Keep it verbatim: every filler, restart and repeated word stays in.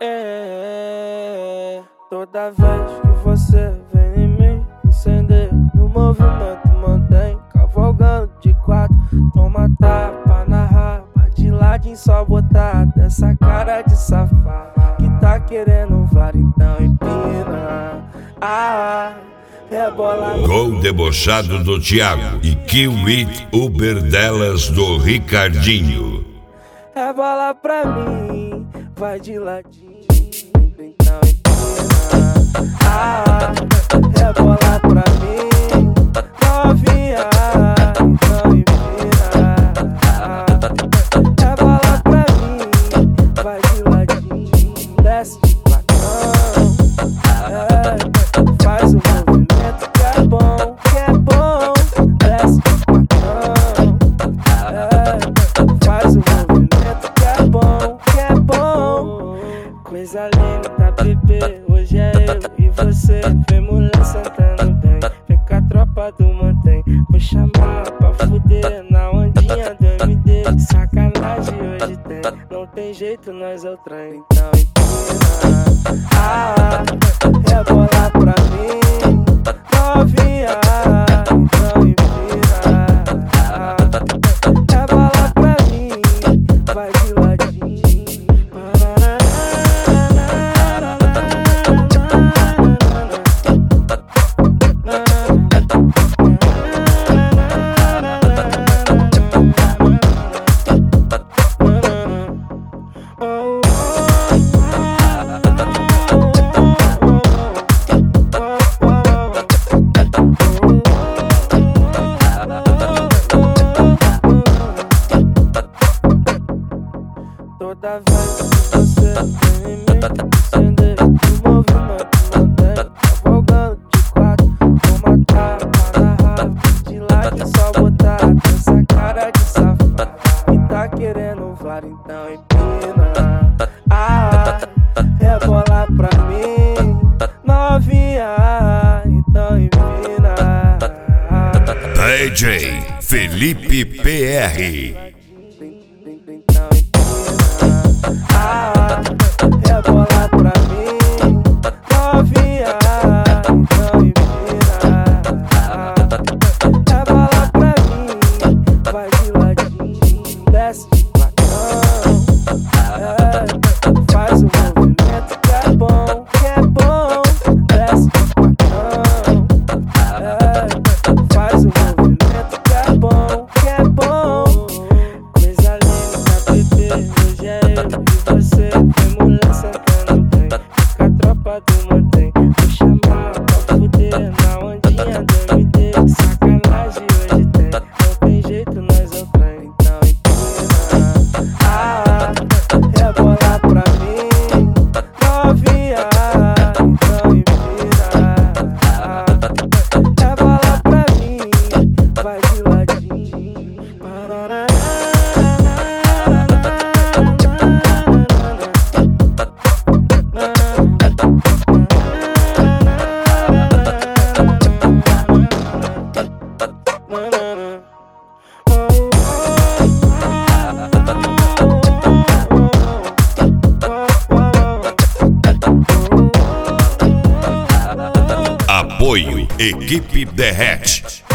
É, toda vez que você vem em mim, incender no movimento mantém, cavalgando de quatro, toma tapa na raba, de ladinho só botar dessa cara de safado que tá querendo var, então empina. Ah, rebola. Gol debochado do Thiago e Kill It Uber delas do Ricardinho. Rebola pra mim, vai de ladinho, então empina. Ah, rebola pra mim, novinha, então empina. Ah, rebola pra mim, vai de ladinho, desce de platão. É, faz o movimento que é bom, que é bom, desce de platão. É, faz o movimento que é bom, que é bom. Coisa linda, bebê, hoje é eu e você. Vem mulher sentando bem, vem com a tropa do mantém. Vou chamar pra fuder na ondinha do M D. Sacanagem hoje tem, não tem jeito, nós é o trem. Então empina. Ah, rebola pra mim, novinha, então empina. Ah, rebola pra mim, vai de ladinho. Toda vez que você vem em mim, incender no movimento mantém, cavalgando de quatro, toma tapa na raba, de lado só botar essa cara de safado que tá querendo var, então empina. Ah, rebola pra mim, novinha, então empina. D J Felipe P R. Ah, rebola pra mim, novinha, então empina. Ah, rebola pra mim, vai de ladinho, desce de platão. É, faz o movimento que é bom, que é bom, desce de platão. É, faz o movimento que é bom, que é bom. Coisa linda, bebê, hoje é eu. Você vem mulher sentando bem, com a tropa do mantém. Vou chamar pra fuder na ondinha do M D. Sacanagem hoje tem, não tem jeito, nós é o trem. Então empina. Ah, rebola pra mim, novinha, então empina. Ah, rebola pra mim, vai de ladinho. Parará. Apoio Equipe Derrete.